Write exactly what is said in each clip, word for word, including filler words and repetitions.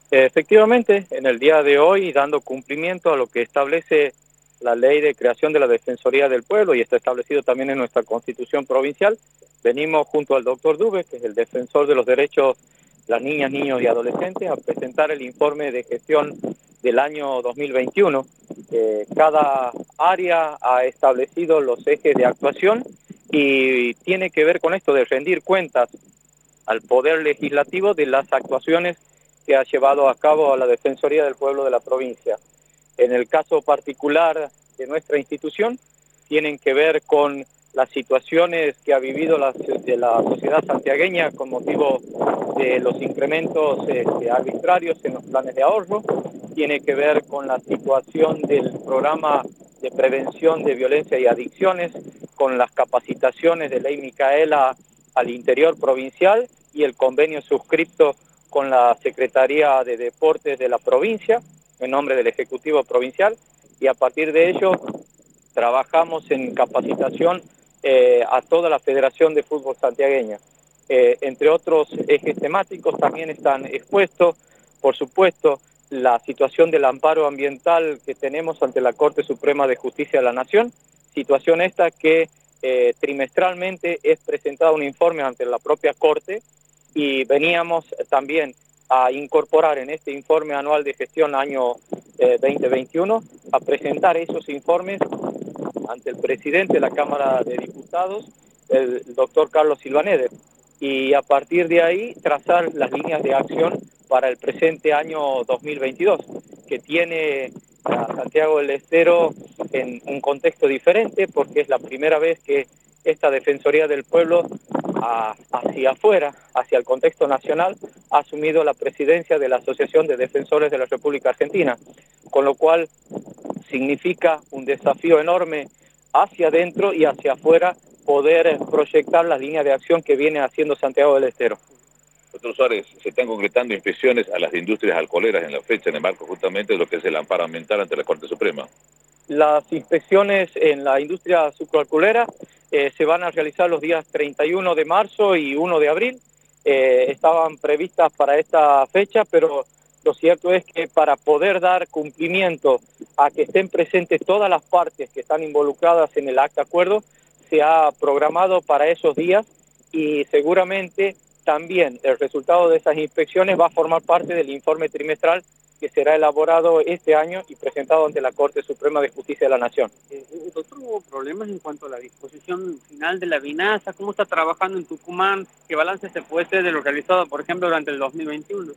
Efectivamente, en el día de hoy, dando cumplimiento a lo que establece la ley de creación de la Defensoría del Pueblo y está establecido también en nuestra Constitución provincial, venimos junto al doctor Dube, que es el defensor de los derechos de las niñas, niños y adolescentes, a presentar el informe de gestión del año dos mil veintiuno. Eh, cada área ha establecido los ejes de actuación y tiene que ver con esto de rendir cuentas al Poder Legislativo de las actuaciones que ha llevado a cabo a la Defensoría del Pueblo de la provincia. En el caso particular de nuestra institución, tienen que ver con las situaciones que ha vivido la, de la sociedad santiagueña con motivo de los incrementos este, arbitrarios en los planes de ahorro, tiene que ver con la situación del programa de prevención de violencia y adicciones, con las capacitaciones de Ley Micaela al interior provincial y el convenio suscripto con la Secretaría de Deportes de la provincia, en nombre del Ejecutivo Provincial, y a partir de ello trabajamos en capacitación eh, a toda la Federación de Fútbol Santiagueña. Eh, entre otros ejes temáticos también están expuestos, por supuesto, la situación del amparo ambiental que tenemos ante la Corte Suprema de Justicia de la Nación, situación esta que eh, trimestralmente es presentado un informe ante la propia Corte, y veníamos también a incorporar en este informe anual de gestión año eh, veinte veintiuno, a presentar esos informes ante el presidente de la Cámara de Diputados, el doctor Carlos Silvaneder, y a partir de ahí trazar las líneas de acción para el presente año dos mil veintidós, que tiene a Santiago del Estero en un contexto diferente, porque es la primera vez que esta Defensoría del Pueblo a, hacia afuera, hacia el contexto nacional, ha asumido la presidencia de la Asociación de Defensores de la República Argentina, con lo cual significa un desafío enorme hacia adentro y hacia afuera poder proyectar las líneas de acción que viene haciendo Santiago del Estero. Doctor Suárez, se están concretando inspecciones a las industrias alcoholeras en la fecha, en el marco justamente de lo que es el amparo ambiental ante la Corte Suprema. Las inspecciones en la industria sucroalcoholera eh, se van a realizar los días treinta y uno de marzo y uno de abril. Eh, estaban previstas para esta fecha, pero lo cierto es que para poder dar cumplimiento a que estén presentes todas las partes que están involucradas en el acta acuerdo, se ha programado para esos días y seguramente también el resultado de esas inspecciones va a formar parte del informe trimestral que será elaborado este año y presentado ante la Corte Suprema de Justicia de la Nación. Eh, doctor, ¿hubo problemas en cuanto a la disposición final de la vinaza? ¿Cómo está trabajando en Tucumán? ¿Qué balance se puede hacer de lo realizado, por ejemplo, durante el dos mil veintiuno?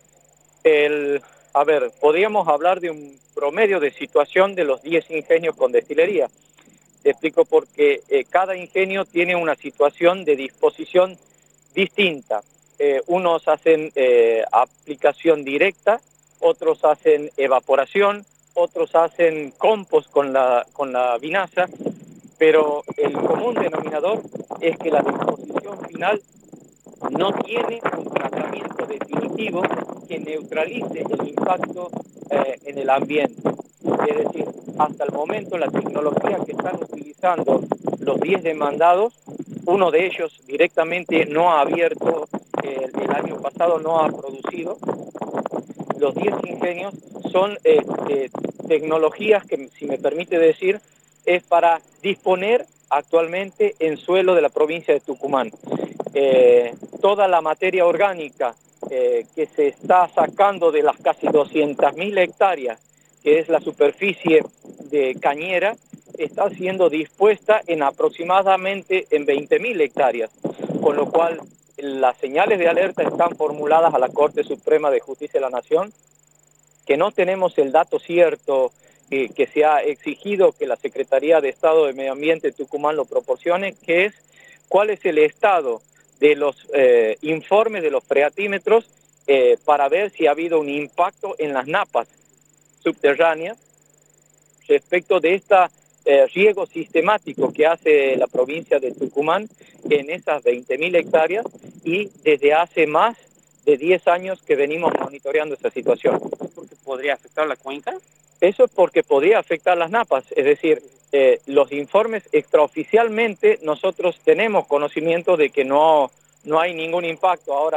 El, a ver, podríamos hablar de un promedio de situación de los diez ingenios con destilería. Te explico porque eh, cada ingenio tiene una situación de disposición distinta. Eh, unos hacen eh, aplicación directa, otros hacen evaporación, otros hacen compost con la, con la vinaza, pero el común denominador es que la disposición final no tiene un tratamiento definitivo que neutralice el impacto eh, en el ambiente. Es decir, hasta el momento la tecnología que están utilizando los diez demandados, uno de ellos directamente no ha abierto, eh, el año pasado no ha producido. Los diez ingenios son eh, eh, tecnologías que, si me permite decir, es para disponer actualmente en suelo de la provincia de Tucumán. Eh, toda la materia orgánica eh, que se está sacando de las casi doscientas mil hectáreas, que es la superficie de cañera, está siendo dispuesta en aproximadamente en veinte mil hectáreas, con lo cual las señales de alerta están formuladas a la Corte Suprema de Justicia de la Nación, que no tenemos el dato cierto eh, que se ha exigido que la Secretaría de Estado de Medio Ambiente de Tucumán lo proporcione, que es cuál es el estado de los eh, informes de los freatímetros eh, para ver si ha habido un impacto en las napas subterráneas respecto de este eh, riego sistemático que hace la provincia de Tucumán en esas veinte mil hectáreas y desde hace más de diez años que venimos monitoreando esa situación. ¿Es porque podría afectar la cuenca? Eso es porque podría afectar las napas, es decir, eh, los informes extraoficialmente nosotros tenemos conocimiento de que no, no hay ningún impacto. Ahora,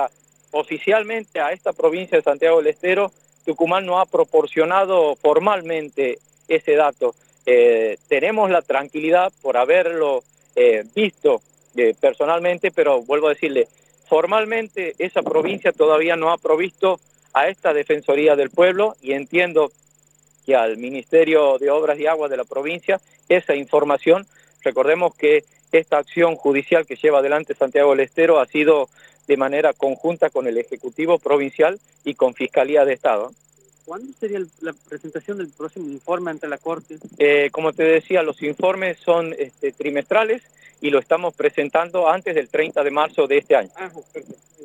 oficialmente a esta provincia de Santiago del Estero, Tucumán no ha proporcionado formalmente ese dato. Eh, tenemos la tranquilidad por haberlo eh, visto eh, personalmente, pero vuelvo a decirle, formalmente esa provincia todavía no ha provisto a esta Defensoría del Pueblo, y entiendo que al Ministerio de Obras y Aguas de la provincia esa información. Recordemos que esta acción judicial que lleva adelante Santiago del Estero ha sido de manera conjunta con el Ejecutivo Provincial y con Fiscalía de Estado. ¿Cuándo sería la presentación del próximo informe ante la Corte? Eh, como te decía, los informes son este, trimestrales y lo estamos presentando antes del treinta de marzo de este año. Ah, perfecto.